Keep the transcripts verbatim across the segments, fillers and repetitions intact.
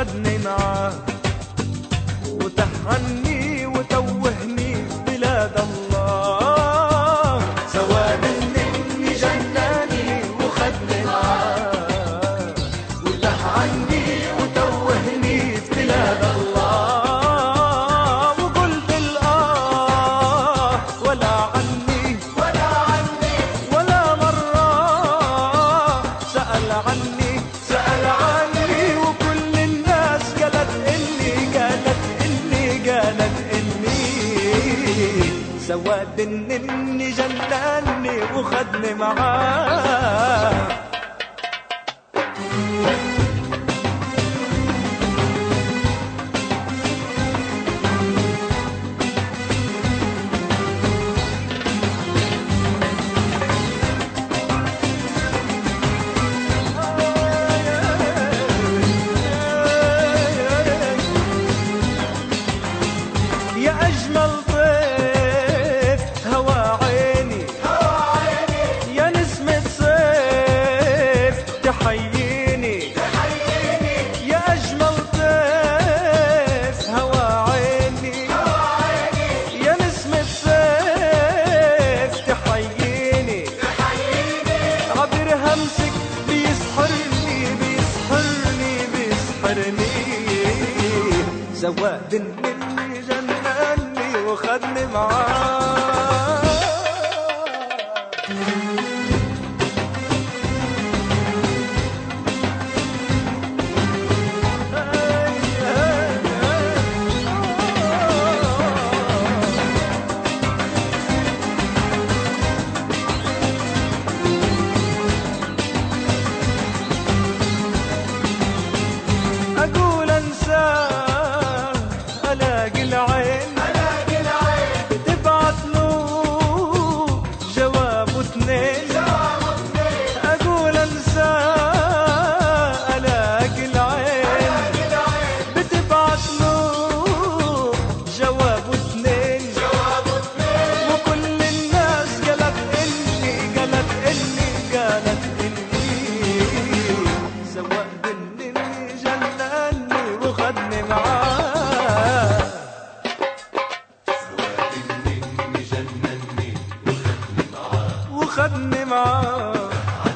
وخدني معاه، وتهعني وتوهني في بلاد الله. سواد النني جناني وخدني معاه، وتهعني وتوهني في بلاد الله. وقلت الآه ولا عني ولا عني ولا مرة سأل عني سأل عني. وكل الناس قالت إني قالت إني قالت إني سواد النني جناني وخدني معاه. يا أجمل ضيف هوى عيني هوى عيني، يا نسمة صيف تحييني تحييني. يا أجمل ضيف هوى عيني هوى عيني، يا نسمة صيف تحييني تحييني. عبر همسك بيسحرني بيسحرني بيسحرني. زواد النني جناني وخدني معاه. أقول أنساه ألاقي العين ألاقي العين بتبعت له جواب واثنين جواب واثنين. أقول أنساه ألاقي العين ألاقي العين بتبعت له جواب واثنين جواب واثنين. وكل الناس قالت إني قالت إني قالت إني سواد النني جناني وخدني معاه. وخدني معاه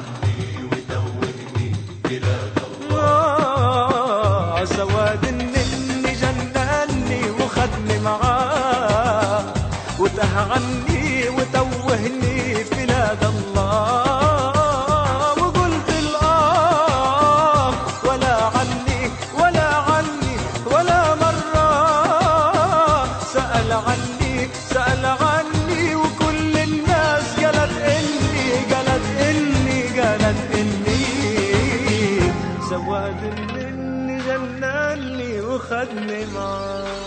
آه. سواد النني جناني وخدني معاه، وتهعني وتوهني في بلاد الله. وقلت الآه ولا عني ولا عني ولا مرة سأل عني سأل عني. وكل الناس قالت إني قالت إني قالت إني سواد النني جناني وخدني معاه.